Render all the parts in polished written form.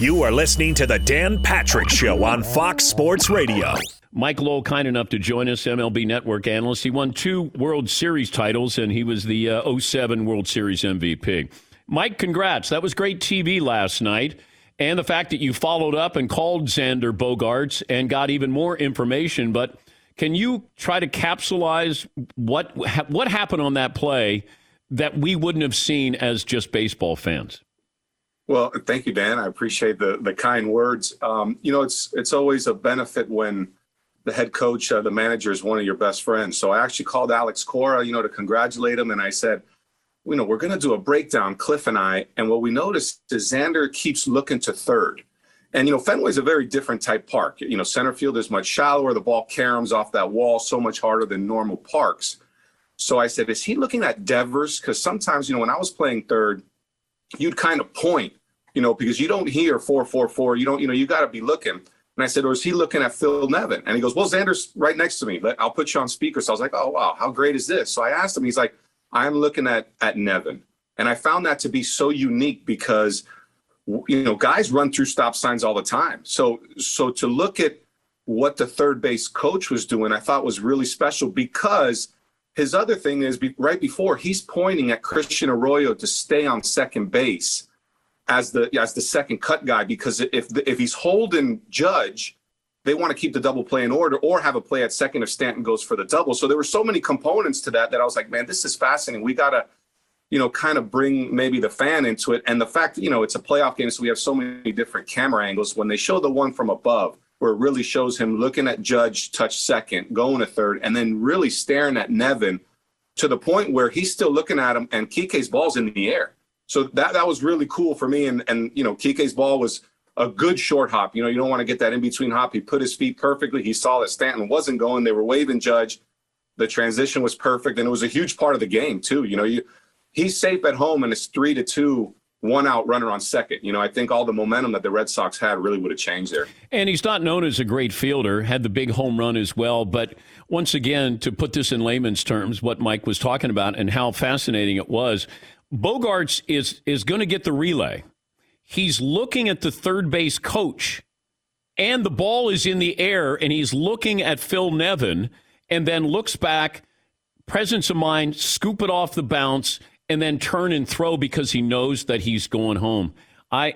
You are listening to the Dan Patrick Show on Fox Sports Radio. Mike Lowell, kind enough to join us, MLB Network analyst. He won 2 World Series titles, and he was the 07 World Series MVP. Mike, congrats. That was great TV last night. And the fact that you followed up and called Xander Bogaerts and got even more information. But can you try to capsulize what happened on that play that we wouldn't have seen as just baseball fans? Well, thank you, Dan. I appreciate the kind words. It's always a benefit when the head coach, the manager, is one of your best friends. So I actually called Alex Cora, to congratulate him. And I said, we're going to do a breakdown, Cliff and I. And what we noticed is Xander keeps looking to third. And, Fenway's a very different type park. Center field is much shallower. The ball caroms off that wall so much harder than normal parks. So I said, is he looking at Devers? Because sometimes, when I was playing third, you'd kind of point, because you don't hear 4-4-4. You don't, you got to be looking. And I said, or is he looking at Phil Nevin? And he goes, well, Xander's right next to me. I'll put you on speaker. So I was like, oh, wow, how great is this? So I asked him, he's like, I'm looking at Nevin. And I found that to be so unique because, guys run through stop signs all the time. So to look at what the third base coach was doing, I thought was really special because his other thing is right before he's pointing at Christian Arroyo to stay on second base as the second cut guy, because if he's holding Judge, they want to keep the double play in order or have a play at second if Stanton goes for the double. So there were so many components to that I was like, man, this is fascinating. We got to, kind of bring maybe the fan into it. And the fact that, it's a playoff game, so we have so many different camera angles. When they show the one from above, where it really shows him looking at Judge touch second, going to third, and then really staring at Nevin to the point where he's still looking at him and Kike's ball's in the air. So that was really cool for me. And Kike's ball was a good short hop. You don't want to get that in-between hop. He put his feet perfectly. He saw that Stanton wasn't going. They were waving Judge. The transition was perfect, and it was a huge part of the game, too. He's safe at home, and it's 3-2, 1-out runner on second. I think all the momentum that the Red Sox had really would have changed there. And he's not known as a great fielder, had the big home run as well. But once again, to put this in layman's terms, what Mike was talking about and how fascinating it was, Bogaerts is going to get the relay. He's looking at the third base coach, and the ball is in the air, and he's looking at Phil Nevin, and then looks back, presence of mind, scoop it off the bounce, and then turn and throw because he knows that he's going home. I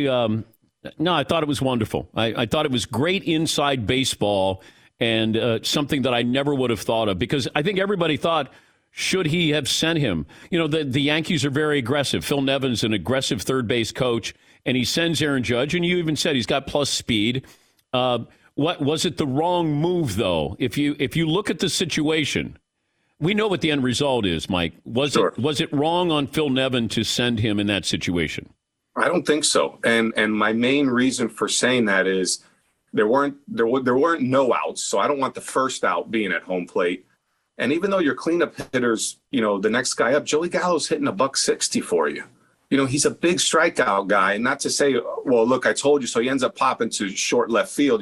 thought it was wonderful. I thought it was great inside baseball and something that I never would have thought of, because I think everybody thought, should he have sent him? The Yankees are very aggressive. Phil Nevin's an aggressive third base coach, and he sends Aaron Judge, and you even said he's got plus speed. What was it the wrong move, though? If you look at the situation, we know what the end result is, Mike. Was it wrong on Phil Nevin to send him in that situation? I don't think so. And my main reason for saying that is there weren't no outs, so I don't want the first out being at home plate. And even though your cleanup hitters, the next guy up, Joey Gallo's hitting $160 for you. He's a big strikeout guy. And not to say, well, look, I told you. So he ends up popping to short left field,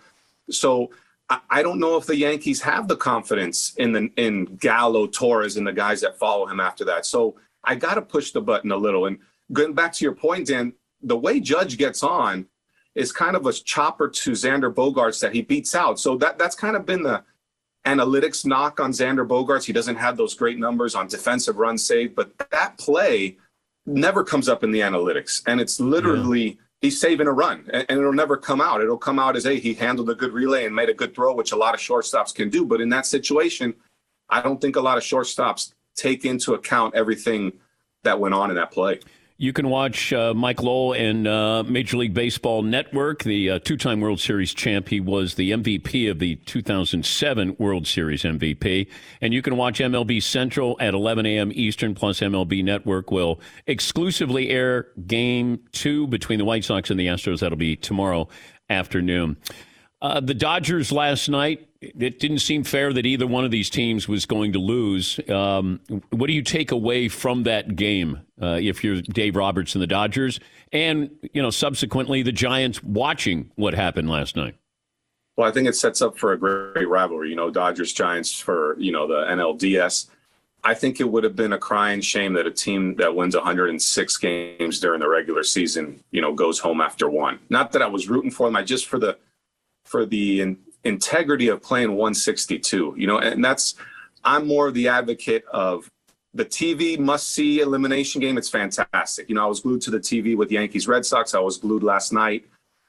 So I don't know if the Yankees have the confidence in Gallo, Torres, and the guys that follow him after that. So I got to push the button a little. And going back to your point, Dan, the way Judge gets on is kind of a chopper to Xander Bogaerts that he beats out. So that's kind of been the analytics knock on Xander Bogaerts. He doesn't have those great numbers on defensive run saved, but that play never comes up in the analytics. And it's literally he's saving a run, and it'll never come out. It'll come out as, hey, he handled a good relay and made a good throw, which a lot of shortstops can do. But in that situation, I don't think a lot of shortstops take into account everything that went on in that play. You can watch Mike Lowell and Major League Baseball Network, the two-time World Series champ. He was the MVP of the 2007 World Series MVP. And you can watch MLB Central at 11 a.m. Eastern, plus MLB Network will exclusively air Game 2 between the White Sox and the Astros. That'll be tomorrow afternoon. The Dodgers last night, it didn't seem fair that either one of these teams was going to lose. What do you take away from that game if you're Dave Roberts and the Dodgers? And, subsequently the Giants watching what happened last night? Well, I think it sets up for a great rivalry, Dodgers-Giants for, the NLDS. I think it would have been a crying shame that a team that wins 106 games during the regular season, goes home after one. Not that I was rooting for them. I just for the integrity of playing 162, and I'm more of the advocate of the TV must-see elimination game. It's fantastic. I was glued to the TV with Yankees Red Sox. I was glued last night.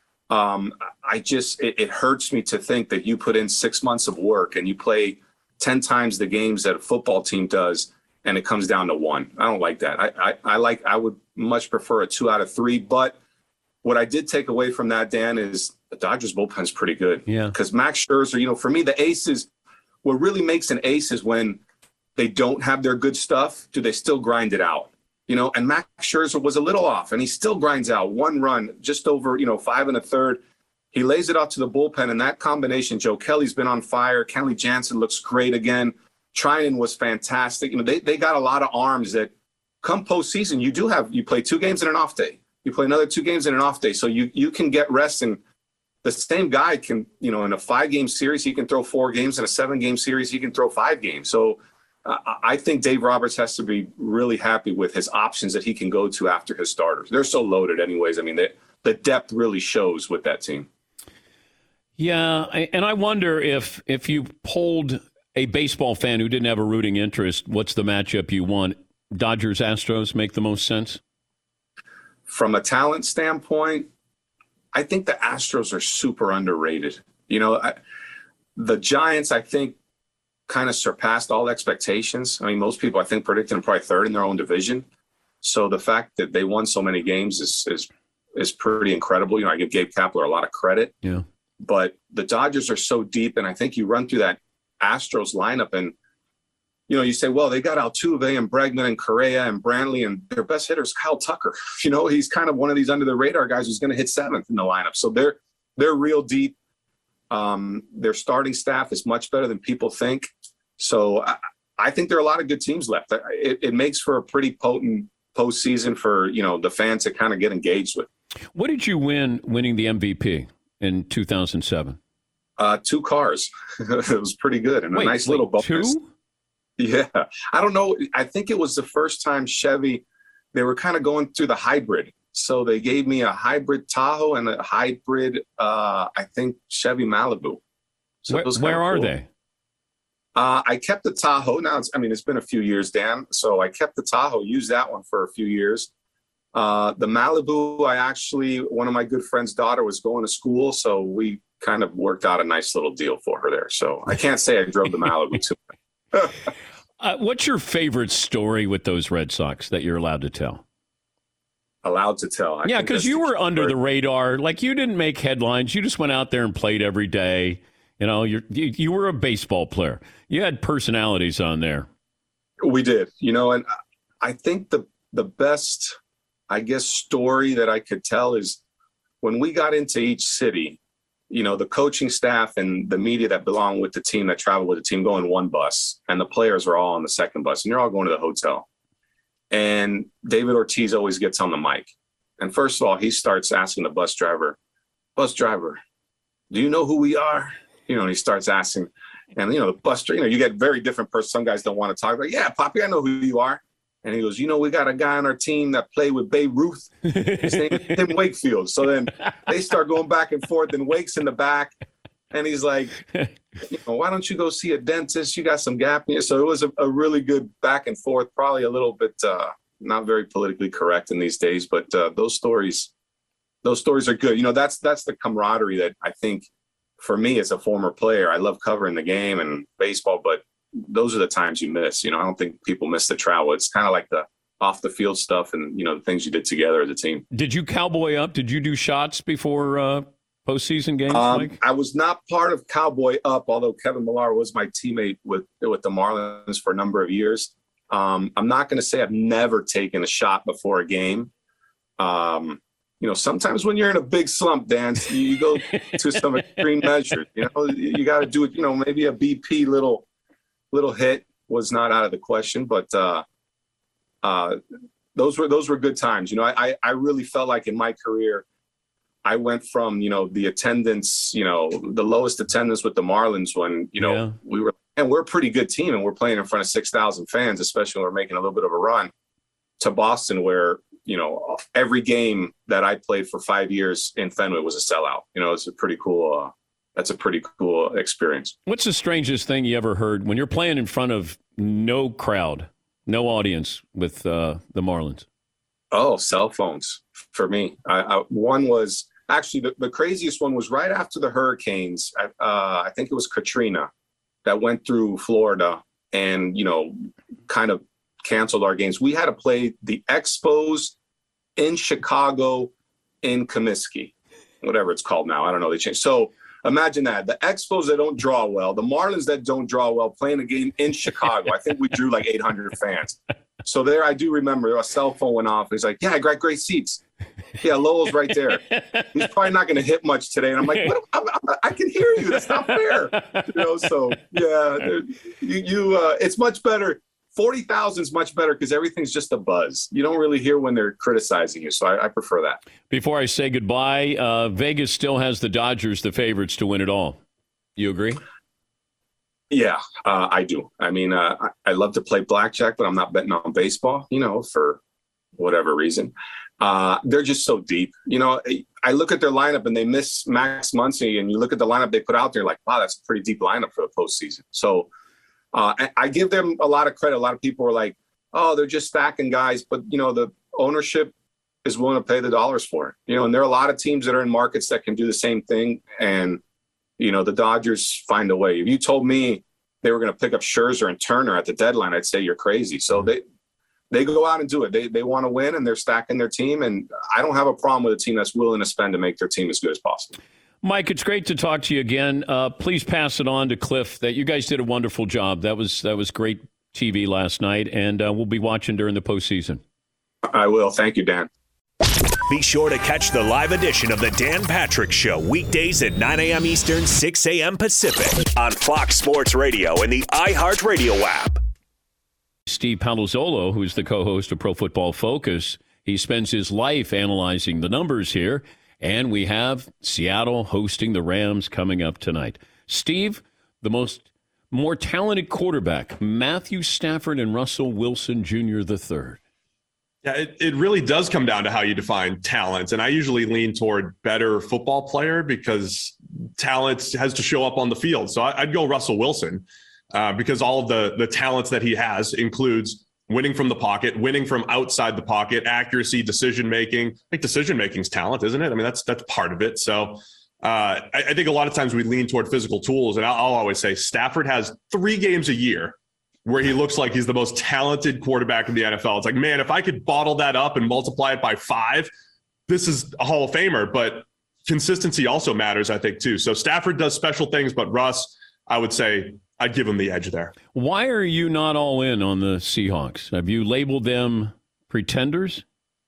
It hurts me to think that you put in 6 months of work and you play 10 times the games that a football team does, and it comes down to one. I don't like that. I would much prefer a 2 out of 3. But what I did take away from that, Dan, is the Dodgers bullpen's pretty good. Yeah. Because Max Scherzer, for me, the aces, what really makes an ace is when they don't have their good stuff, do they still grind it out? And Max Scherzer was a little off, and he still grinds out 1 run, just over, 5 1/3. He lays it out to the bullpen, and that combination, Joe Kelly's been on fire. Kenley Jansen looks great again. Treinen was fantastic. They got a lot of arms that come postseason, you play 2 games in an off day. You play another 2 games in an off day. So you can get rest, and the same guy can, in a 5-game series, he can throw 4 games. In a 7-game series, he can throw 5 games. So I think Dave Roberts has to be really happy with his options that he can go to after his starters. They're so loaded anyways. The depth really shows with that team. Yeah, and I wonder if you polled a baseball fan who didn't have a rooting interest, what's the matchup you want? Dodgers-Astros make the most sense? From a talent standpoint, I think the Astros are super underrated. The Giants, I think, kind of surpassed all expectations. Most people, I think, predicted them probably 3rd in their own division. So the fact that they won so many games is pretty incredible. I give Gabe Kapler a lot of credit. Yeah. But the Dodgers are so deep, and I think you run through that Astros lineup, and you say, well, they got Altuve and Bregman and Correa and Brantley, and their best hitter is Kyle Tucker. He's kind of one of these under the radar guys who's going to hit 7th in the lineup. So they're real deep. Their starting staff is much better than people think. So I think there are a lot of good teams left. It makes for a pretty potent postseason for the fans to kind of get engaged with. What did you winning the MVP in 2007? 2 cars. It was pretty good, and a nice little bonus. 2? Yeah. I don't know. I think it was the first time Chevy, they were kind of going through the hybrid. So they gave me a hybrid Tahoe and a hybrid, I think, Chevy Malibu. So where are they? I kept the Tahoe. Now, it's been a few years, Dan. So I kept the Tahoe, used that one for a few years. The Malibu, one of my good friend's daughter was going to school, so we kind of worked out a nice little deal for her there. So I can't say I drove the Malibu too much. What's your favorite story with those Red Sox that you're allowed to tell? Allowed to tell? Yeah, because you were under the radar. Like, you didn't make headlines. You just went out there and played every day. You were a baseball player. You had personalities on there. We did, and I think the best, story that I could tell is when we got into each city, the coaching staff and the media that belong with the team, that travel with the team, go in one bus, and the players are all on the second bus, and they're all going to the hotel. And David Ortiz always gets on the mic. And first of all, he starts asking the bus driver, do you know who we are? And he starts asking, and, the bus driver, you get very different person. Some guys don't want to talk. Like, yeah, Poppy, I know who you are. And he goes, we got a guy on our team that played with Babe Ruth. His name is Tim Wakefield. So then they start going back and forth, and Wake's in the back. And he's like, why don't you go see a dentist? You got some gap here. So it was a really good back and forth, probably a little bit not very politically correct in these days. But those stories are good. That's the camaraderie that I think, for me as a former player, I love covering the game and baseball, but those are the times you miss. I don't think people miss the travel. It's kind of like the off the field stuff and, the things you did together as a team. Did you cowboy up? Did you do shots before postseason games, Mike? I was not part of Cowboy Up, although Kevin Millar was my teammate with the Marlins for a number of years. I'm not going to say I've never taken a shot before a game. Sometimes when you're in a big slump, Dan, you go to some extreme measures. You got to do it. Maybe a BP little hit was not out of the question, but those were good times. I really felt like in my career, I went from the attendance, the lowest attendance with the Marlins when we were and we're a pretty good team, and we're playing in front of 6,000 fans, especially when we're making a little bit of a run, to Boston, where, you know, every game that I played for 5 years in Fenway was a sellout. You know, it's a pretty cool, that's a pretty cool experience. What's the strangest thing you ever heard when you're playing in front of no crowd, no audience with the Marlins? Oh, cell phones for me. One was actually the craziest one was right after the hurricanes. I think it was Katrina that went through Florida and, you know, kind of canceled our games. We had to play the Expos in Chicago in Comiskey, whatever it's called now. I don't know. They changed. So imagine that. The Expos that don't draw well, the Marlins that don't draw well, playing a game in Chicago. I think we drew like 800 fans. So there, I do remember a cell phone went off. He's like, yeah, I got great seats. Yeah, Lowell's right there. He's probably not going to hit much today. And I'm like, what? I can hear you. That's not fair. You know, so yeah, it's much better. 40,000 is much better because everything's just a buzz. You don't really hear when they're criticizing you. So I prefer that. Before I say goodbye, Vegas still has the Dodgers, the favorites to win it all. You agree? Yeah, I do. I mean, I love to play blackjack, but I'm not betting on baseball, you know, for whatever reason. They're just so deep. You know, I look at their lineup and they miss Max Muncy, and you look at the lineup they put out there, like, wow, that's a pretty deep lineup for the postseason. So I give them a lot of credit. A lot of people are like, oh, they're just stacking guys. But, you know, the ownership is willing to pay the dollars for it. You know, and there are a lot of teams that are in markets that can do the same thing. And, you know, the Dodgers find a way. If you told me they were going to pick up Scherzer and Turner at the deadline, I'd say you're crazy. So they go out and do it. They want to win, and they're stacking their team. And I don't have a problem with a team that's willing to spend to make their team as good as possible. Mike, it's great to talk to you again. Please pass it on to Cliff that you guys did a wonderful job. That was great TV last night, and we'll be watching during the postseason. I will. Thank you, Dan. Be sure to catch the live edition of the Dan Patrick Show weekdays at 9 a.m. Eastern, 6 a.m. Pacific on Fox Sports Radio and the iHeartRadio app. Steve Palazzolo, who's the co-host of Pro Football Focus, he spends his life analyzing the numbers here. And we have Seattle hosting the Rams coming up tonight. Steve, the more talented quarterback, Matthew Stafford and Russell Wilson Jr. III. Yeah, it really does come down to how you define talent. And I usually lean toward better football player because talent has to show up on the field. So I'd go Russell Wilson because all of the talents that he has includes winning from the pocket, winning from outside the pocket, accuracy, decision-making. I think decision-making is talent, isn't it? I mean, that's part of it. So I think a lot of times we lean toward physical tools. And I'll always say Stafford has 3 games a year where he looks like he's the most talented quarterback in the NFL. It's like, man, if I could bottle that up and multiply it by 5, this is a Hall of Famer. But consistency also matters, I think, too. So Stafford does special things, but Russ, I would say, I'd give him the edge there. Why are you not all in on the Seahawks? Have you labeled them pretenders?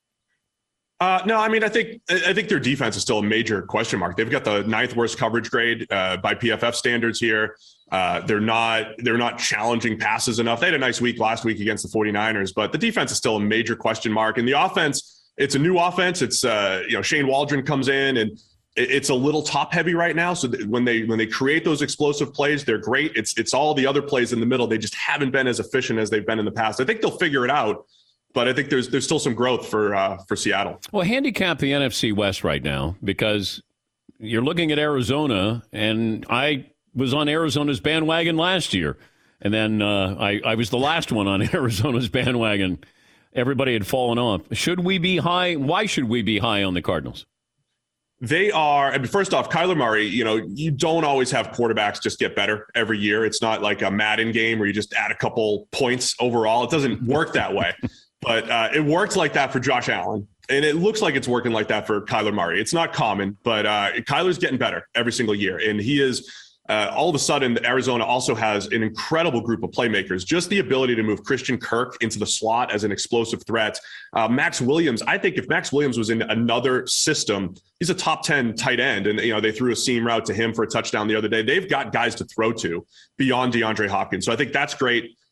No, I mean, I think their defense is still a major question mark. They've got the 9th worst coverage grade by PFF standards here. They're not challenging passes enough. They had a nice week last week against the 49ers, but the defense is still a major question mark. And the offense, it's a new offense. It's Shane Waldron comes in and it's a little top heavy right now. So when they create those explosive plays, they're great. It's all the other plays in the middle. They just haven't been as efficient as they've been in the past. I think they'll figure it out, but I think there's still some growth for Seattle. Well, handicap the NFC West right now because you're looking at Arizona, and I was on Arizona's bandwagon last year, and then I was the last one on Arizona's bandwagon. Everybody had fallen off. Should we be high? Why should we be high on the Cardinals? They are, I mean, first off, Kyler Murray, you don't always have quarterbacks just get better every year. It's not like a Madden game where you just add a couple points overall. It doesn't work that way. But it worked like that for Josh Allen. And it looks like it's working like that for Kyler Murray. It's not common, but Kyler's getting better every single year. And he is all of a sudden, Arizona also has an incredible group of playmakers. Just the ability to move Christian Kirk into the slot as an explosive threat. Max Williams, I think if Max Williams was in another system, he's a top 10 tight end. And, they threw a seam route to him for a touchdown the other day. They've got guys to throw to beyond DeAndre Hopkins. So I think that's great.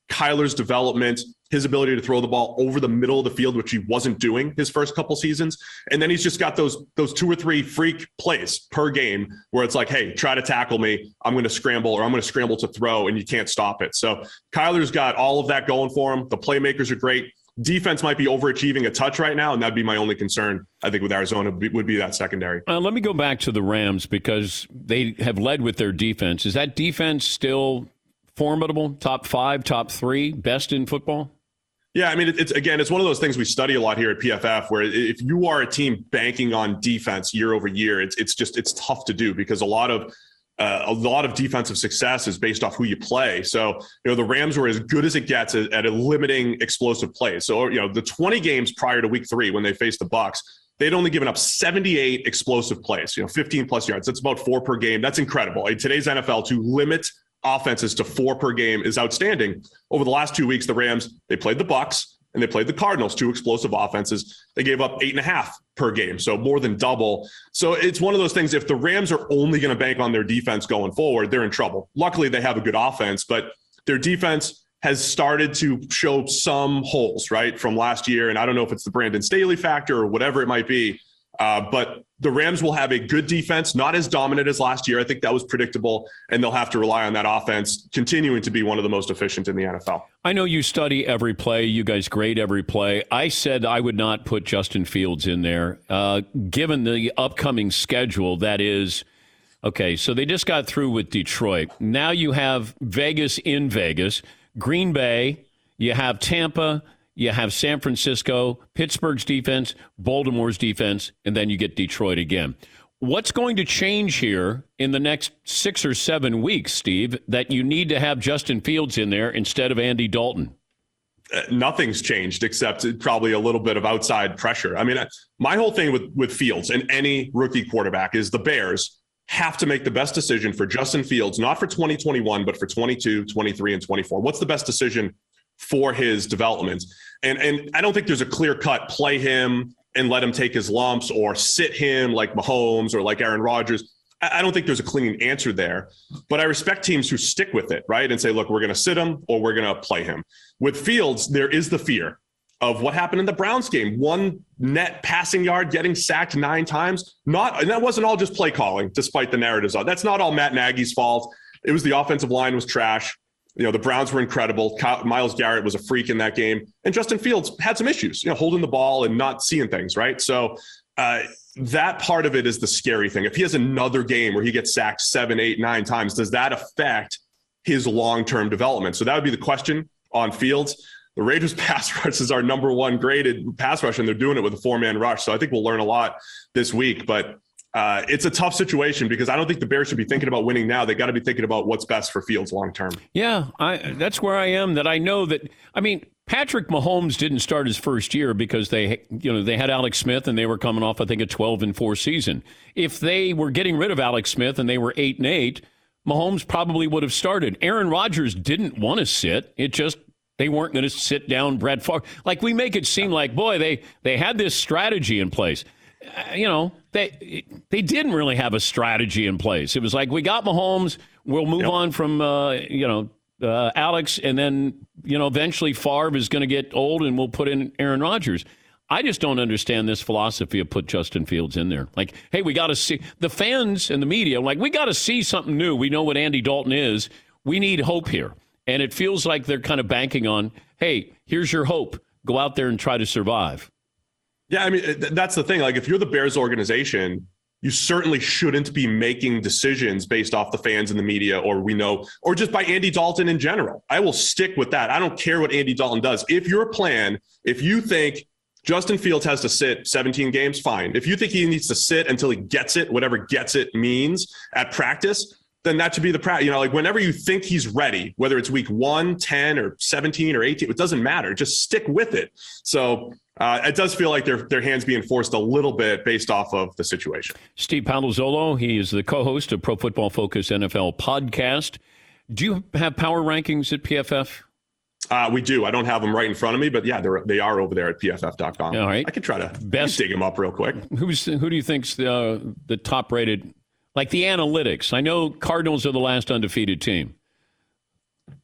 Kyler's development, his ability to throw the ball over the middle of the field, which he wasn't doing his first couple seasons. And then he's just got those 2 or 3 freak plays per game where it's like, hey, try to tackle me. I'm going to scramble, or I'm going to scramble to throw, and you can't stop it. So Kyler's got all of that going for him. The playmakers are great. Defense might be overachieving a touch right now, and that'd be my only concern, I think, with Arizona would be that secondary. Let me go back to the Rams, because they have led with their defense. Is that defense still formidable? Top 5, top 3, best in football? Yeah, I mean, it's one of those things we study a lot here at PFF, where if you are a team banking on defense year over year, it's tough to do, because a lot of defensive success is based off who you play. So, the Rams were as good as it gets at limiting explosive plays. So, the 20 games prior to week 3 when they faced the Bucs, they'd only given up 78 explosive plays, 15 plus yards. That's about 4 per game. That's incredible. In today's NFL, to limit offenses to 4 per game is outstanding. Over the last 2 weeks, the Rams, they played the Bucs and they played the Cardinals, 2 explosive offenses. They gave up 8.5 per game, so more than double. So it's one of those things, if the Rams are only going to bank on their defense going forward, they're in trouble. Luckily, they have a good offense, but their defense has started to show some holes, right, from last year. And I don't know if it's the Brandon Staley factor or whatever it might be. But the Rams will have a good defense, not as dominant as last year. I think that was predictable, and they'll have to rely on that offense continuing to be one of the most efficient in the NFL. I know you study every play. You guys grade every play. I said I would not put Justin Fields in there, given the upcoming schedule. That is, okay, so they just got through with Detroit. Now you have Vegas in Vegas, Green Bay, you have Tampa, you have San Francisco, Pittsburgh's defense, Baltimore's defense, and then you get Detroit again. What's going to change here in the next 6 or 7 weeks, Steve, that you need to have Justin Fields in there instead of Andy Dalton? Nothing's changed except probably a little bit of outside pressure. I mean, my whole thing with Fields and any rookie quarterback is the Bears have to make the best decision for Justin Fields, not for 2021, but for 22, 23, and 24. What's the best decision for his development? And I don't think there's a clear-cut play him and let him take his lumps, or sit him like Mahomes or like Aaron Rodgers. I don't think there's a clean answer there, but I respect teams who stick with it, right? And say, look, we're going to sit him or we're going to play him. With Fields, there is the fear of what happened in the Browns game. 1 net passing yard, getting sacked 9 times. And that wasn't all just play calling, despite the narratives. That's not all Matt Nagy's fault. It was the offensive line was trash. The Browns were incredible. Myles Garrett was a freak in that game. And Justin Fields had some issues, holding the ball and not seeing things, right? So that part of it is the scary thing. If he has another game where he gets sacked 7, 8, 9 times, does that affect his long-term development? So that would be the question on Fields. The Raiders pass rush is our number 1 graded pass rush, and they're doing it with a 4-man rush. So I think we'll learn a lot this week. But it's a tough situation, because I don't think the Bears should be thinking about winning now. They got to be thinking about what's best for Fields long term. Yeah, that's where I am. That I know that. I mean, Patrick Mahomes didn't start his first year because they had Alex Smith, and they were coming off, I think, a 12-4 season. If they were getting rid of Alex Smith and they were 8-8, Mahomes probably would have started. Aaron Rodgers didn't want to sit. It just, they weren't going to sit down Brett Favre. Like, we make it seem like, boy, they had this strategy in place. They didn't really have a strategy in place. It was like, we got Mahomes, we'll move on from Alex, and then eventually Favre is going to get old, and we'll put in Aaron Rodgers. I just don't understand this philosophy of put Justin Fields in there. Like, hey, we got to see the fans and the media. Like, we got to see something new. We know what Andy Dalton is. We need hope here, and it feels like they're kind of banking on, hey, here's your hope. Go out there and try to survive. Yeah, I mean, that's the thing. Like, if you're the Bears organization, you certainly shouldn't be making decisions based off the fans and the media, or just by Andy Dalton in general. I will stick with that. I don't care what Andy Dalton does. If your plan, if you think Justin Fields has to sit 17 games, fine. If you think he needs to sit until he gets it, whatever gets it means at practice, then that should be the practice. Like, whenever you think he's ready, whether it's week 1, 10, or 17, or 18, it doesn't matter. Just stick with it. So it does feel like their hands being forced a little bit based off of the situation. Steve Palazzolo, he is the co-host of Pro Football Focus NFL podcast. Do you have power rankings at PFF? We do. I don't have them right in front of me, but yeah, they are over there at pff.com. All right. I could try to dig them up real quick. Who do you think's the top rated, like the analytics? I know Cardinals are the last undefeated team.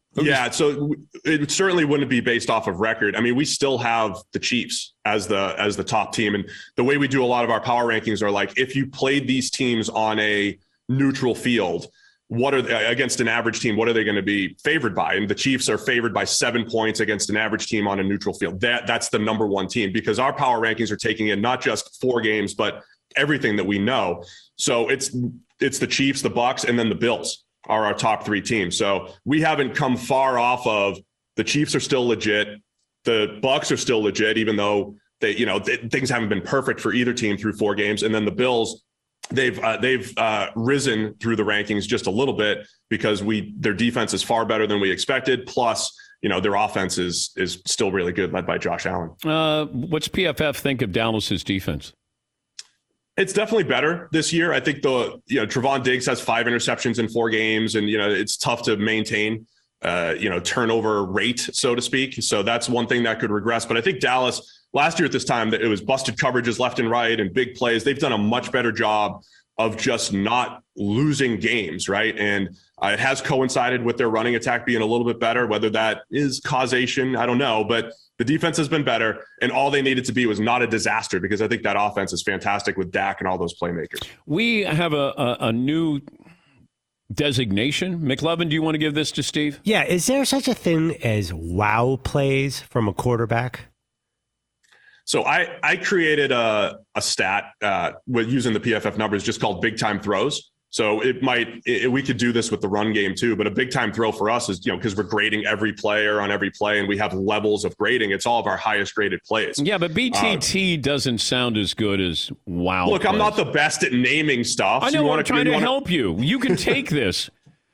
Yeah, so it certainly wouldn't be based off of record. I mean, we still have the Chiefs as the top team. And the way we do a lot of our power rankings are like, if you played these teams on a neutral field, what are they, against an average team, what are they going to be favored by? And the Chiefs are favored by 7 points against an average team on a neutral field. That's the number one team, because our power rankings are taking in not just 4 games, but everything that we know. So it's the Chiefs, the Bucs, and then the Bills are our top 3 teams. So we haven't come far off of the Chiefs are still legit. The Bucs are still legit, even though things haven't been perfect for either team through 4 games. And then the Bills, they've risen through the rankings just a little bit because their defense is far better than we expected. Plus, their offense is still really good, led by Josh Allen. What's PFF think of Dallas's defense? It's definitely better this year. I think Trevon Diggs has 5 interceptions in 4 games, and it's tough to maintain turnover rate, so to speak. So that's one thing that could regress. But I think Dallas last year at this time, that it was busted coverages left and right and big plays. They've done a much better job of just not losing games, right? And it has coincided with their running attack being a little bit better. Whether that is causation, I don't know, but the defense has been better, and all they needed to be was not a disaster, because I think that offense is fantastic with Dak and all those playmakers. We have a new designation. McLovin, do you want to give this to Steve? Yeah. Is there such a thing as wow plays from a quarterback? So I created a stat with using the PFF numbers just called big time throws. So we could do this with the run game too, but a big time throw for us is, because we're grading every player on every play and we have levels of grading. It's all of our highest graded plays. Yeah, but BTT doesn't sound as good as wow. Look, plays. I'm not the best at naming stuff. I know. I'm trying to help you. You can take this.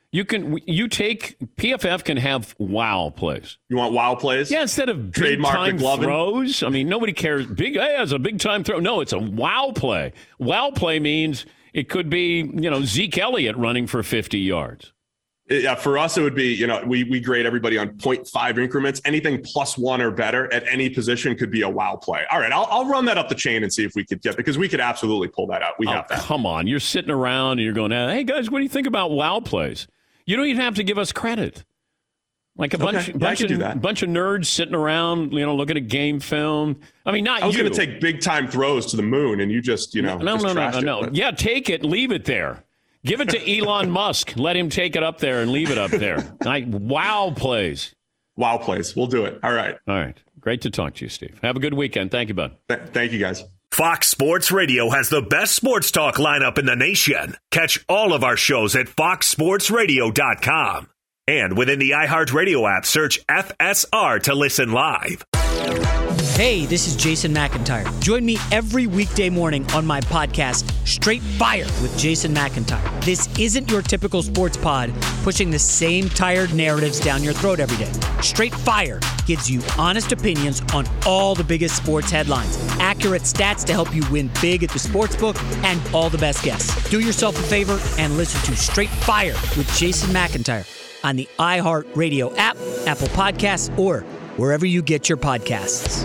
PFF can have wow plays. You want wow plays? Yeah, instead of trademark big time throws. I mean, nobody cares. It's a big time throw. No, it's a wow play. Wow play means it could be, Zeke Elliott running for 50 yards. Yeah, for us, it would be, we grade everybody on 0.5 increments. Anything +1 or better at any position could be a wow play. All right, I'll run that up the chain and see if we could because we could absolutely pull that out. We have that. Come on. You're sitting around and you're going, hey, guys, what do you think about wow plays? You don't even have to give us credit. Like a bunch of nerds sitting around, looking at game film. I mean, not you. I was going to take big time throws to the moon, and you just, No. Yeah, take it, leave it there. Give it to Elon Musk. Let him take it up there and leave it up there. Wow plays. Wow plays. We'll do it. All right. Great to talk to you, Steve. Have a good weekend. Thank you, bud. Thank you, guys. Fox Sports Radio has the best sports talk lineup in the nation. Catch all of our shows at foxsportsradio.com. And within the iHeartRadio app, search FSR to listen live. Hey, this is Jason McIntyre. Join me every weekday morning on my podcast, Straight Fire with Jason McIntyre. This isn't your typical sports pod pushing the same tired narratives down your throat every day. Straight Fire gives you honest opinions on all the biggest sports headlines, accurate stats to help you win big at the sportsbook, and all the best guests. Do yourself a favor and listen to Straight Fire with Jason McIntyre on the iHeartRadio app, Apple Podcasts, or wherever you get your podcasts.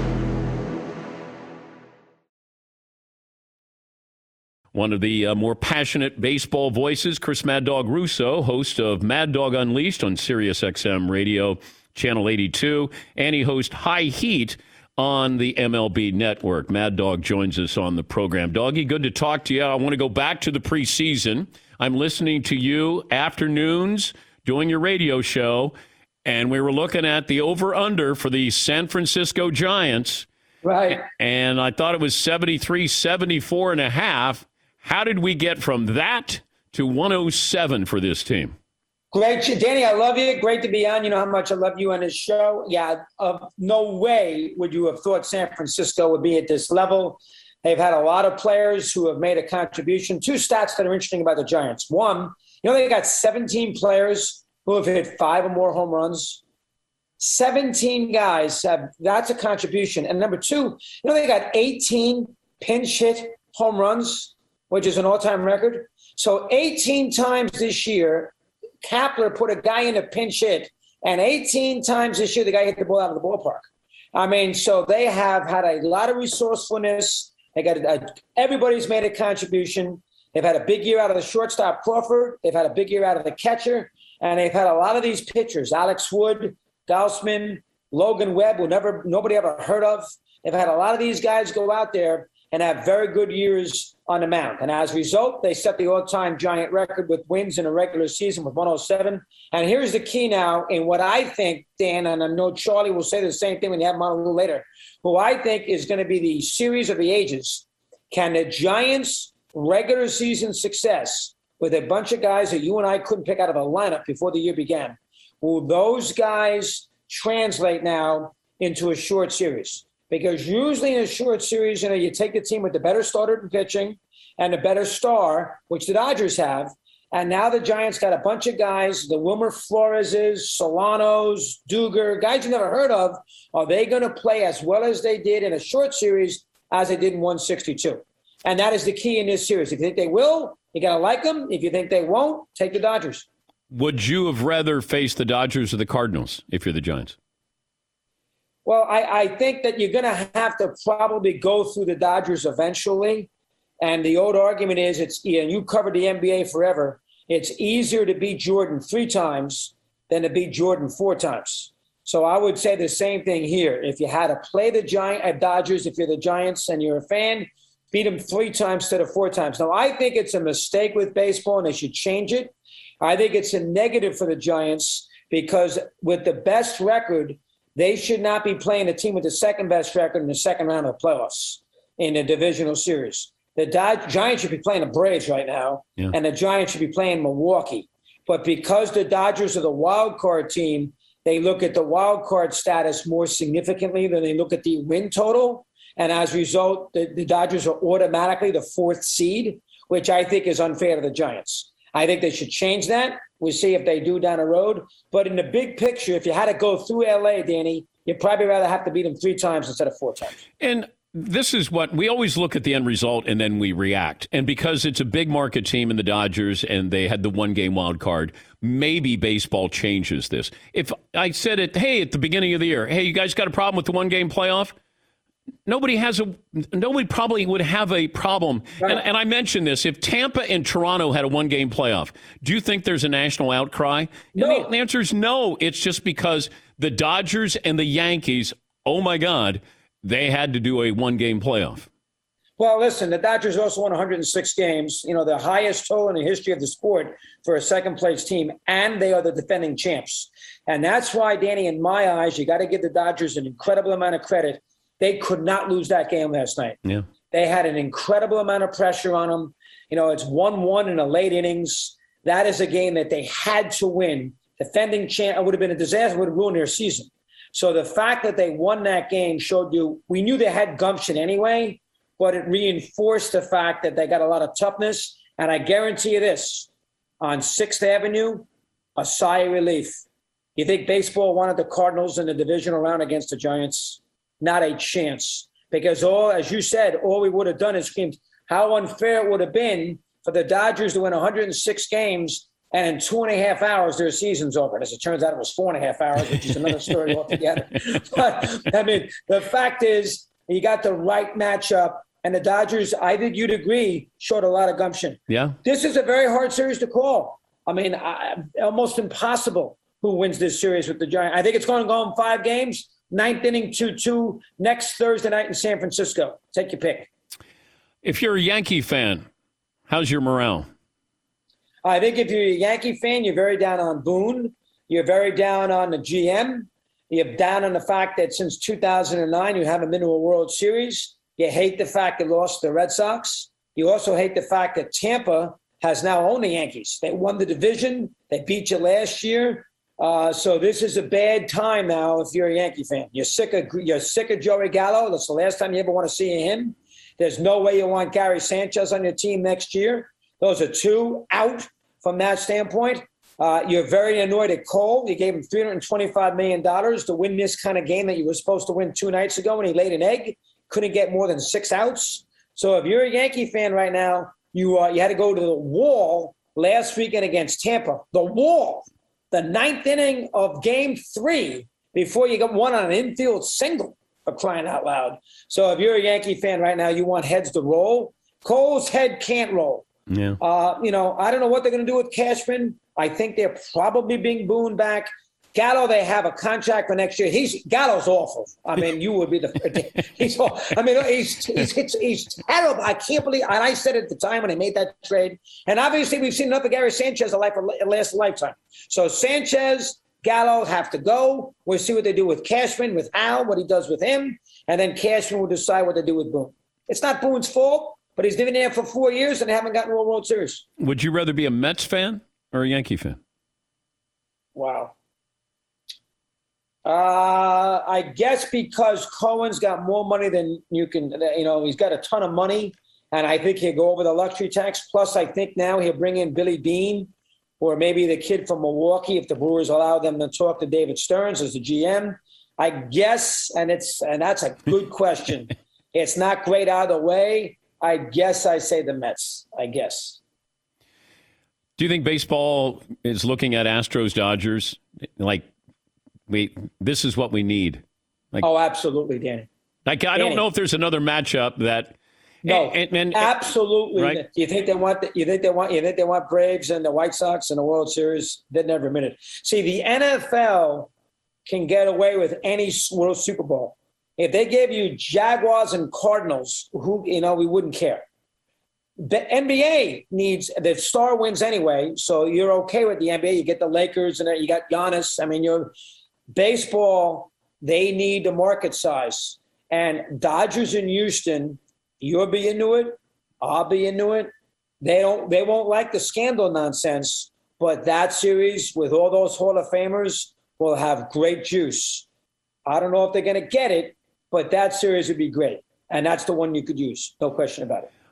One of the more passionate baseball voices, Chris Mad Dog Russo, host of Mad Dog Unleashed on Sirius XM Radio, Channel 82, and he hosts High Heat on the MLB Network. Mad Dog joins us on the program. Doggy, good to talk to you. I want to go back to the preseason. I'm listening to you afternoons doing your radio show, and we were looking at the over-under for the San Francisco Giants. Right. And I thought it was 73, 74 and a half. How did we get from that to 107 for this team? Great. Danny, I love you. Great to be on. You know how much I love you on this show. Yeah, no way would you have thought San Francisco would be at this level. They've had a lot of players who have made a contribution. 2 stats that are interesting about the Giants. One, they got 17 players who have hit 5 or more home runs. 17 guys that's a contribution. And number 2, they got 18 pinch hit home runs, which is an all-time record. So 18 times this year, Kapler put a guy in a pinch hit, and 18 times this year, the guy hit the ball out of the ballpark. I mean, so they have had a lot of resourcefulness. They got everybody's made a contribution. They've had a big year out of the shortstop Crawford. They've had a big year out of the catcher. And they've had a lot of these pitchers, Alex Wood, Gausman, Logan Webb, who nobody ever heard of. They've had a lot of these guys go out there and have very good years on the mound. And as a result, they set the all-time Giant record with wins in a regular season with 107. And here's the key now in what I think, Dan, and I know Charlie will say the same thing when you have him on a little later, who I think is going to be the series of the ages. Can the Giants' regular season success with a bunch of guys that you and I couldn't pick out of a lineup before the year began, will those guys translate now into a short series? Because usually in a short series, you take the team with the better starter in pitching and the better star, which the Dodgers have. And now the Giants got a bunch of guys, the Wilmer Floreses, Solanos, Duger, guys you never heard of. Are they going to play as well as they did in a short series as they did in 162? And that is the key in this series. If you think they will, you got to like them. If you think they won't, take the Dodgers. Would you have rather faced the Dodgers or the Cardinals if you're the Giants? Well, I think that you're going to have to probably go through the Dodgers eventually. And the old argument is, and you covered the NBA forever, it's easier to beat Jordan 3 times than to beat Jordan 4 times. So I would say the same thing here. If you had to play the Dodgers, if you're the Giants and you're a fan, beat them 3 times instead of 4 times. Now, I think it's a mistake with baseball, and they should change it. I think it's a negative for the Giants because with the best record, they should not be playing a team with the second best record in the second round of the playoffs in the divisional series. The Giants should be playing the Braves right now, and the Giants should be playing Milwaukee. But because the Dodgers are the wild card team, they look at the wild card status more significantly than they look at the win total. And as a result, the Dodgers are automatically the 4th seed, which I think is unfair to the Giants. I think they should change that. We'll see if they do down the road. But in the big picture, if you had to go through L.A., Danny, you'd probably rather have to beat them 3 times instead of 4 times. And this is what we always look at the end result and then we react. And because it's a big market team in the Dodgers and they had the 1-game wild card, maybe baseball changes this. If I said at the beginning of the year, hey, you guys got a problem with the 1-game playoff? Nobody probably would have a problem. Right. And I mentioned this. If Tampa and Toronto had a 1-game playoff, do you think there's a national outcry? No. And the answer is no. It's just because the Dodgers and the Yankees, oh, my God, they had to do a 1-game playoff. Well, listen, the Dodgers also won 106 games, the highest total in the history of the sport for a second-place team, and they are the defending champs. And that's why, Danny, in my eyes, you got to give the Dodgers an incredible amount of credit. They could not lose that game last night. Yeah. They had an incredible amount of pressure on them. It's 1-1 in the late innings. That is a game that they had to win. Defending champ, it would have been a disaster, would have ruined their season. So the fact that they won that game showed you, we knew they had gumption anyway, but it reinforced the fact that they got a lot of toughness. And I guarantee you this, on 6th Avenue, a sigh of relief. You think baseball wanted the Cardinals in the divisional round against the Giants? Not a chance. Because as you said, all we would have done is screamed how unfair it would have been for the Dodgers to win 106 games and in 2.5 hours their season's over. And as it turns out, it was 4.5 hours, which is another story altogether. But, the fact is you got the right matchup, and the Dodgers, I think you'd agree, showed a lot of gumption. Yeah. This is a very hard series to call. Almost impossible who wins this series with the Giants. I think it's going to go in 5 games. 9th inning, 2-2, next Thursday night in San Francisco. Take your pick. If you're a Yankee fan, how's your morale? I think if you're a Yankee fan, you're very down on Boone. You're very down on the GM. You're down on the fact that since 2009, you haven't been to a World Series. You hate the fact they lost to the Red Sox. You also hate the fact that Tampa has now owned the Yankees. They won the division. They beat you last year. So this is a bad time now if you're a Yankee fan. You're sick of Joey Gallo. That's the last time you ever want to see him. There's no way you want Gary Sanchez on your team next year. Those are 2 out from that standpoint. You're very annoyed at Cole. You gave him $325 million to win this kind of game that you were supposed to win 2 nights ago when he laid an egg. Couldn't get more than 6 outs. So if you're a Yankee fan right now, you had to go to the wall last weekend against Tampa. The wall. The 9th inning of Game 3 before you got one on an infield single, for crying out loud. So if you're a Yankee fan right now, you want heads to roll. Cole's head can't roll. Yeah. I don't know what they're going to do with Cashman. I think they're probably being booed back. Gallo, they have a contract for next year. Gallo's awful. I mean, you would be he's terrible. I can't believe, and I said it at the time when they made that trade. And obviously, we've seen enough of Gary Sanchez last lifetime. So Sanchez, Gallo have to go. We'll see what they do with Cashman, with Al, what he does with him, and then Cashman will decide what to do with Boone. It's not Boone's fault, but he's been there for 4 years and they haven't gotten a World Series. Would you rather be a Mets fan or a Yankee fan? Wow. I guess because Cohen's got more money than you can, he's got a ton of money, and I think he'll go over the luxury tax. Plus, I think now he'll bring in Billy Beane or maybe the kid from Milwaukee if the Brewers allow them to talk to David Stearns as the GM. I guess, and that's a good question. It's not great either way. I guess I say the Mets, I guess. Do you think baseball is looking at Astros Dodgers like, this is what we need? Absolutely, Danny. I don't know if there's another matchup that. No, absolutely. Right? You think they want Braves and the White Sox in the World Series? They'd never admit it. See, the NFL can get away with any World Super Bowl. If they gave you Jaguars and Cardinals, we wouldn't care. The NBA needs the star wins anyway, so you're okay with the NBA. You get the Lakers and you got Giannis. I mean, baseball, they need the market size. And Dodgers in Houston, you'll be into it. I'll be into it. They won't like the scandal nonsense, but that series with all those Hall of Famers will have great juice. I don't know if they're going to get it, but that series would be great. And that's the one you could use. No question about it.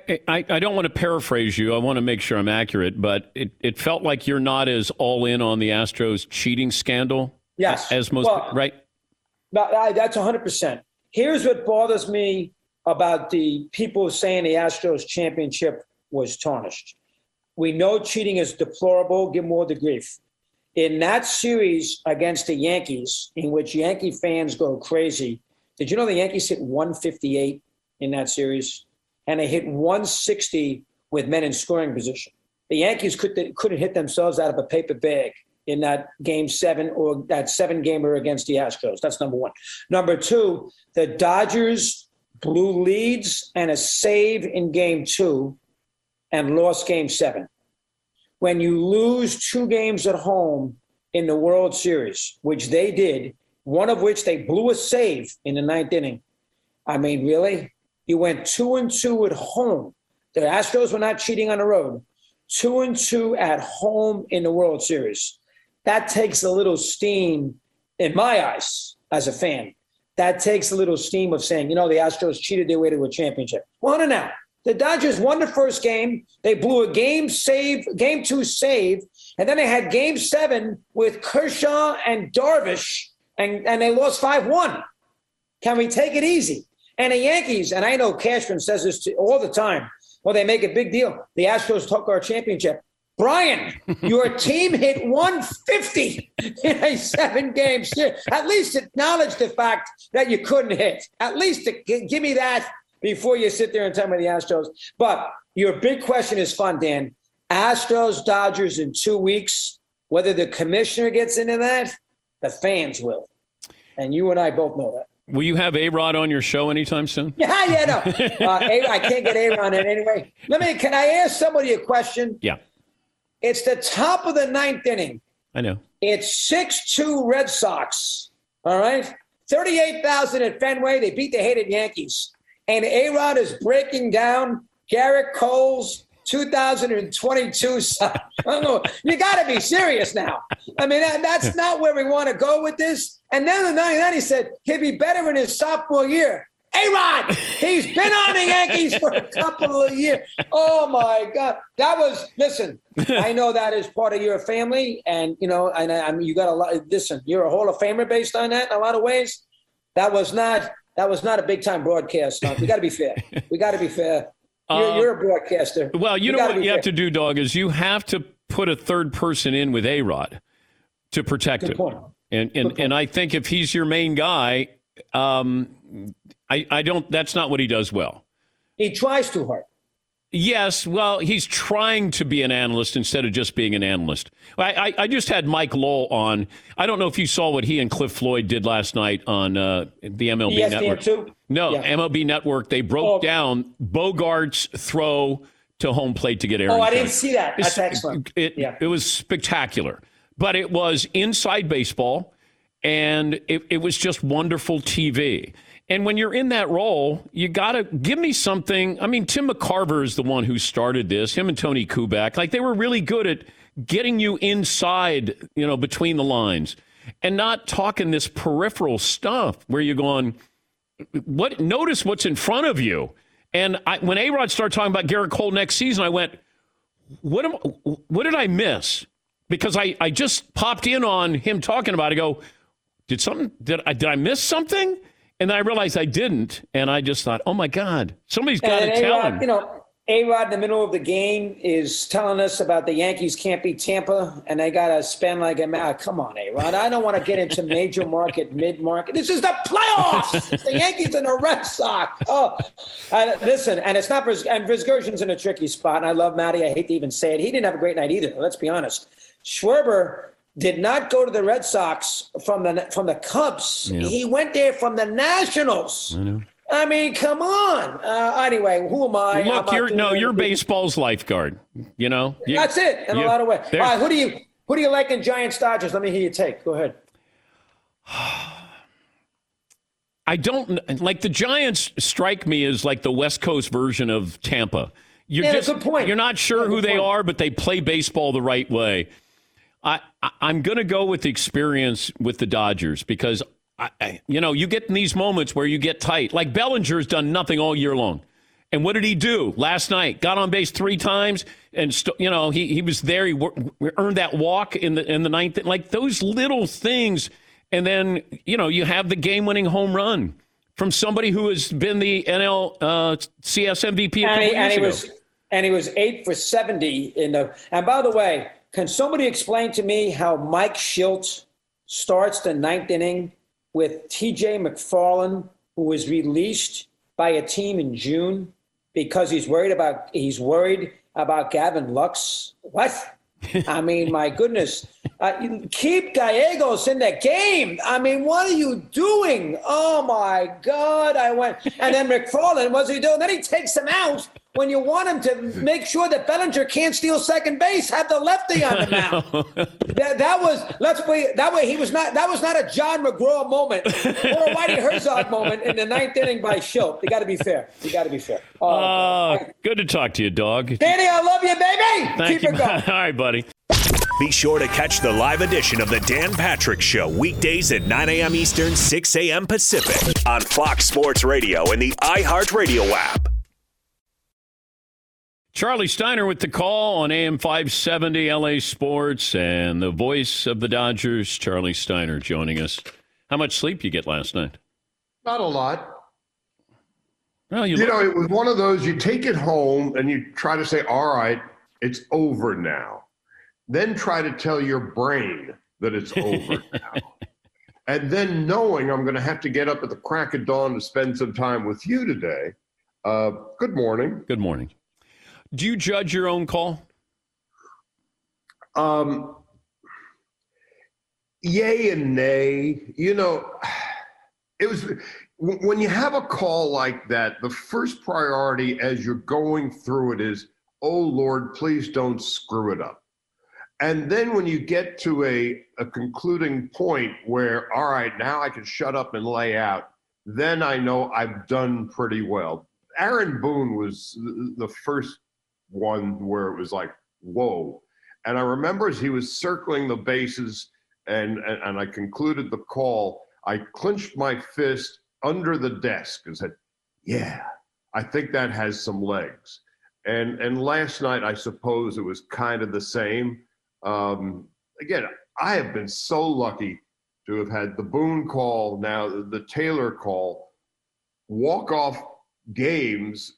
I don't want to paraphrase you. I want to make sure I'm accurate, but it felt like you're not as all in on the Astros cheating scandal. Yes. As most, right? That's 100%. Here's what bothers me about the people saying the Astros championship was tarnished. We know cheating is deplorable. Give them all the grief. In that series against the Yankees, in which Yankee fans go crazy, did you know the Yankees hit 158 in that series? And they hit 160 with men in scoring position. The Yankees couldn't hit themselves out of a paper bag in that Game 7 or that 7-gamer against the Astros. That's number one. Number two, the Dodgers blew leads and a save in Game 2 and lost Game 7. When you lose 2 games at home in the World Series, which they did, one of which they blew a save in the 9th inning, I mean, really? You went 2-2 at home. The Astros were not cheating on the road. 2-2 at home in the World Series. That takes a little steam in my eyes as a fan. That takes a little steam of saying, the Astros cheated their way to a championship. Well, no. The Dodgers won the first game. They blew a Game 2 save. And then they had Game 7 with Kershaw and Darvish, and they lost 5-1. Can we take it easy? And the Yankees, and I know Cashman says this all the time, well, they make a big deal. The Astros took our championship. Brian, your team hit 150 in a 7-game series. At least acknowledge the fact that you couldn't hit. At least give me that before you sit there and tell me the Astros. But your big question is fun, Dan. Astros, Dodgers in 2 weeks, whether the commissioner gets into that, the fans will. And you and I both know that. Will you have A-Rod on your show anytime soon? No. I can't get A-Rod in anyway. Can I ask somebody a question? Yeah. It's the top of the 9th inning. I know. It's 6-2 Red Sox. All right? 38,000 at Fenway. They beat the hated Yankees. And A-Rod is breaking down Garrett Cole's 2022 side. You got to be serious now. I mean, that's not where we want to go with this. And then in the 99, he said he'd be better in his sophomore year. A-Rod, he's been on the Yankees for a couple of years. Oh, my God. Listen, I know that is part of your family. And, you got a lot. Listen, you're a Hall of Famer based on that in a lot of ways. That was not a big-time broadcast. We got to be fair. You're a broadcaster. Well, you know what you have to do, Dog, is you have to put a third person in with A-Rod to protect him. Point. And I think if he's your main guy, I don't. That's not what he does well. He tries too hard. Yes, well, he's trying to be an analyst instead of just being an analyst. I just had Mike Lowell on. I don't know if you saw what he and Cliff Floyd did last night on the MLB ESPN Network. Too? No, Yeah. MLB Network. They broke down Bogart's throw to home plate to get Aaron. Oh, I Judge. didn't see that. That's excellent. It was spectacular, but it was inside baseball, and it was just wonderful TV. And when you're in that role, you got to give me something. I mean, Tim McCarver is the one who started this, him and Tony Kubek. Like, they were really good at getting you inside, between the lines and not talking this peripheral stuff where you're going, notice what's in front of you. And when A-Rod started talking about Garrett Cole next season, I went, what did I miss? Because I just popped in on him talking about it. I go, did I miss something? And then I realized I didn't, and I just thought, oh, my God, somebody's got to tell him. A-Rod in the middle of the game is telling us about the Yankees can't beat Tampa, and they got to spend come on, A-Rod. I don't want to get into major market, mid-market. This is the playoffs. It's the Yankees and the Red Sox. Listen, and it's not – and Vizgershon's in a tricky spot, and I love Matty. I hate to even say it. He didn't have a great night either, let's be honest. Schwarber did not go to the Red Sox from the Cubs. Yeah. He went there from the Nationals. I mean, come on. Anyway, who am I? Look, you're baseball's lifeguard. That's it in a lot of ways. All right, who do you like in Giants Dodgers? Let me hear your take. Go ahead. I don't like the Giants. Strike me as like the West Coast version of Tampa. Good point. You're not sure who they are, but they play baseball the right way. I'm going to go with the experience with the Dodgers because, you get in these moments where you get tight. Like Bellinger's done nothing all year long. And what did he do last night? Got on base 3 times and, he was there. He earned that walk in the ninth. Like those little things. And then, you have the game-winning home run from somebody who has been the NL CS MVP a couple years ago. And he was 8 for 70 and by the way, can somebody explain to me how Mike Shildt starts the 9th inning with TJ McFarland, who was released by a team in June because he's worried about Gavin Lux? What? I mean, my goodness. Keep Gallegos in the game. I mean, what are you doing? Oh, my God. And then McFarland, what's he doing? Then he takes him out when you want him to make sure that Bellinger can't steal second base, have the lefty on the mound. That was not a John McGraw moment or a Whitey Herzog moment in the 9th inning by Shildt. You got to be fair. Good to talk to you, dog. Danny, I love you, baby. Keep it going. All right, buddy. Be sure to catch the live edition of the Dan Patrick Show weekdays at 9 a.m. Eastern, 6 a.m. Pacific on Fox Sports Radio and the iHeartRadio app. Charlie Steiner with the call on AM 570 LA Sports and the voice of the Dodgers, Charlie Steiner, joining us. How much sleep you get last night? Not a lot. Well, it was one of those, you take it home and you try to say, all right, it's over now. Then try to tell your brain that it's over now. And then knowing I'm going to have to get up at the crack of dawn to spend some time with you today. Good morning. Good morning. Do you judge your own call? Yay and nay. It was when you have a call like that, the first priority as you're going through it is, oh, Lord, please don't screw it up. And then when you get to a concluding point where, all right, now I can shut up and lay out, then I know I've done pretty well. Aaron Boone was the first one where it was like, whoa. And I remember as he was circling the bases and I concluded the call, I clenched my fist under the desk and said, yeah, I think that has some legs. And last night, I suppose it was kind of the same. Again, I have been so lucky to have had the Boone call, now the Taylor call, walk-off games,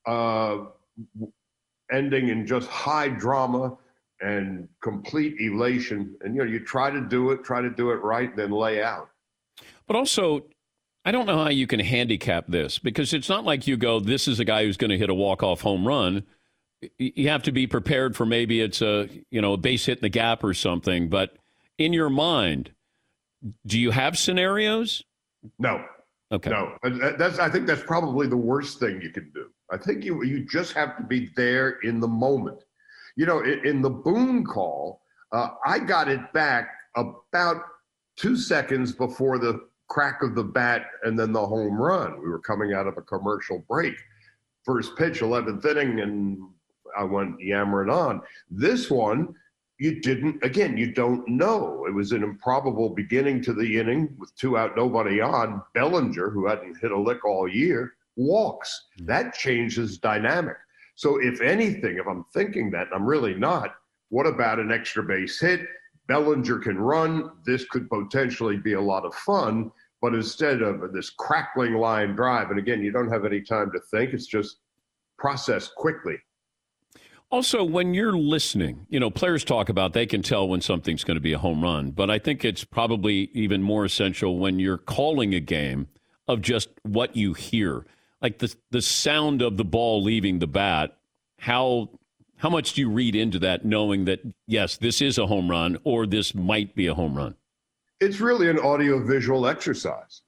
ending in just high drama and complete elation. And, you try to do it right, then lay out. But also, I don't know how you can handicap this because it's not like you go, this is a guy who's going to hit a walk-off home run. you have to be prepared for maybe it's a base hit in the gap or something. But in your mind, do you have scenarios? No. Okay. No. I think that's probably the worst thing you can do. I think you just have to be there in the moment. In the Boone call, I got it back about 2 seconds before the crack of the bat and then the home run. We were coming out of a commercial break. First pitch, 11th inning, and I went yammering on. This one, you don't know. It was an improbable beginning to the inning with 2 out, nobody on. Bellinger, who hadn't hit a lick all year, walks. That changes dynamic. So if anything, if I'm thinking that, and I'm really not, what about an extra base hit? Bellinger can run. This could potentially be a lot of fun, but instead of this crackling line drive, and again, you don't have any time to think, it's just processed quickly. Also, when you're listening, players talk about they can tell when something's going to be a home run, but I think it's probably even more essential when you're calling a game of just what you hear, like the sound of the ball leaving the bat. How much do you read into that, knowing that, yes, this is a home run or this might be a home run? It's really an audio-visual exercise.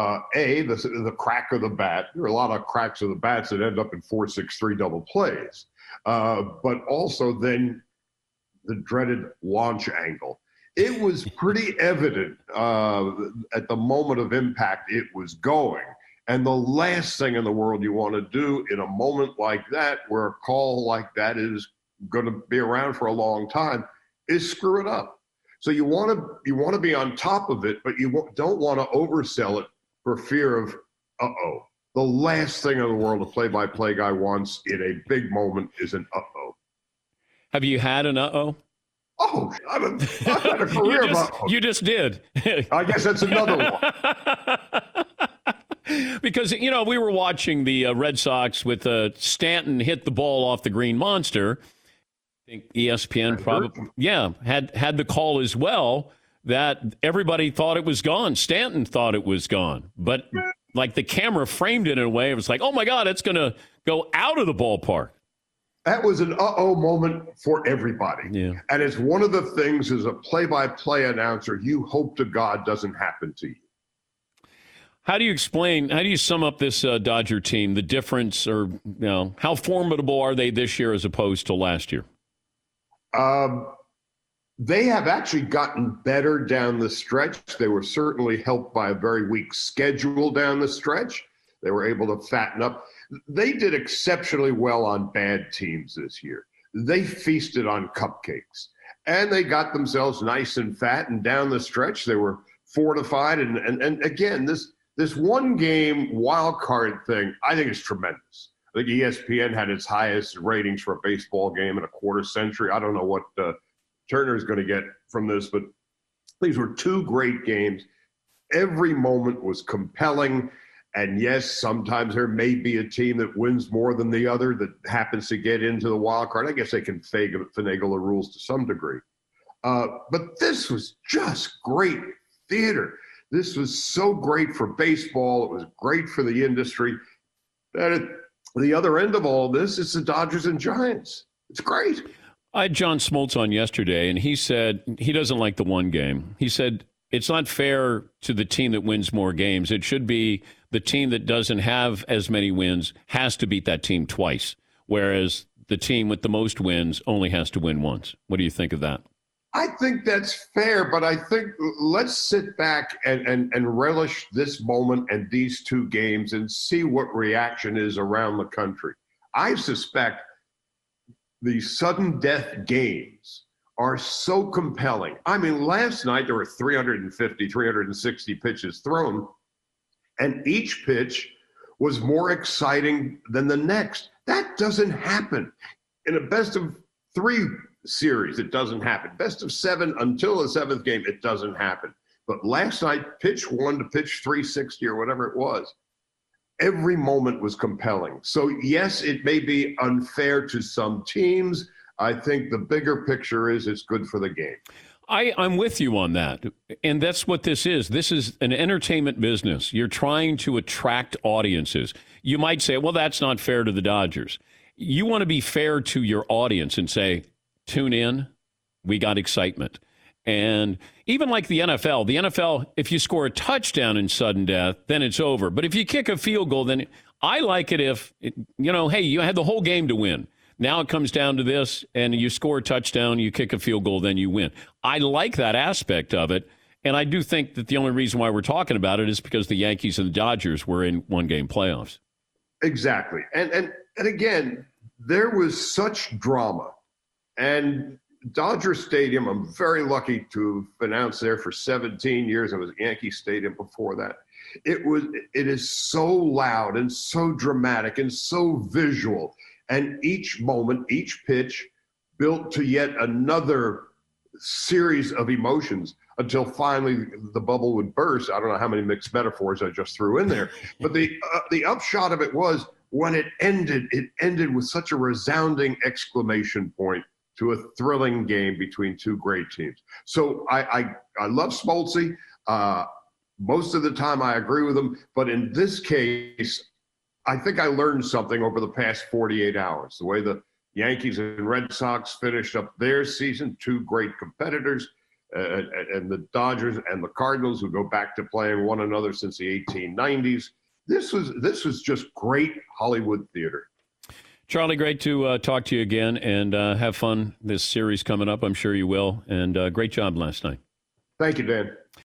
The crack of the bat. There are a lot of cracks of the bats that end up in 4-6-3 double plays. But also then the dreaded launch angle. It was pretty evident at the moment of impact it was going. And the last thing in the world you want to do in a moment like that, where a call like that is going to be around for a long time, is screw it up. So you want to be on top of it, but you don't want to oversell it for fear of, The last thing in the world a play-by-play guy wants in a big moment is an uh-oh. Have you had an uh-oh? Oh, I've had a career of uh-oh. You just did. I guess that's another one. Because, we were watching the Red Sox with Stanton hit the ball off the Green Monster. I think ESPN probably, had the call as well that everybody thought it was gone. Stanton thought it was gone. But like the camera framed it in a way, it was like, oh, my God, it's going to go out of the ballpark. That was an uh-oh moment for everybody. Yeah. And it's one of the things as a play-by-play announcer you hope to God doesn't happen to you. How do you sum up this Dodger team, the difference, or how formidable are they this year as opposed to last year? They have actually gotten better down the stretch. They were certainly helped by a very weak schedule down the stretch. They were able to fatten up. They did exceptionally well on bad teams this year. They feasted on cupcakes, and they got themselves nice and fat, and down the stretch they were fortified. And again, this one game wild card thing, I think is tremendous. I think ESPN had its highest ratings for a baseball game in a quarter century. I don't know what Turner is going to get from this, but these were 2 great games. Every moment was compelling. And yes, sometimes there may be a team that wins more than the other that happens to get into the wild card. I guess they can finagle the rules to some degree. But this was just great theater. This was so great for baseball. It was great for the industry. And at the other end of all this, it's the Dodgers and Giants. It's great. I had John Smoltz on yesterday, and he said he doesn't like the one game. He said it's not fair to the team that wins more games. It should be the team that doesn't have as many wins has to beat that team twice, whereas the team with the most wins only has to win once. What do you think of that? I think that's fair, but I think let's sit back and relish this moment and these 2 games and see what reaction is around the country. I suspect the sudden death games are so compelling. I mean, last night there were 350, 360 pitches thrown, and each pitch was more exciting than the next. That doesn't happen. In a best of 3 series, it doesn't happen. Best of 7 until the 7th game, it doesn't happen. But last night, pitch 1 to pitch 360 or whatever it was, every moment was compelling. So yes, it may be unfair to some teams. I think the bigger picture is it's good for the game. I'm with you on that. And that's what this is. This is an entertainment business. You're trying to attract audiences. You might say, well, that's not fair to the Dodgers. you want to be fair to your audience and say, tune in, we got excitement. And even like the NFL, if you score a touchdown in sudden death, then it's over. But if you kick a field goal, then I like it if, hey, you had the whole game to win. Now it comes down to this, and you score a touchdown, you kick a field goal, then you win. I like that aspect of it. And I do think that the only reason why we're talking about it is because the Yankees and the Dodgers were in one-game playoffs. Exactly. And again, there was such drama. And Dodger Stadium, I'm very lucky to have announced there for 17 years. It was Yankee Stadium before that. It is so loud and so dramatic and so visual. And each moment, each pitch built to yet another series of emotions until finally the bubble would burst. I don't know how many mixed metaphors I just threw in there. But the upshot of it was when it ended with such a resounding exclamation point to a thrilling game between two great teams. So I love Smoltzy. Most of the time I agree with him. But in this case, I think I learned something over the past 48 hours. The way the Yankees and Red Sox finished up their season, two great competitors, and the Dodgers and the Cardinals, who go back to playing one another since the 1890s. This was just great Hollywood theater. Charlie, great to talk to you again, and have fun this series coming up. I'm sure you will. And great job last night. Thank you, Dan.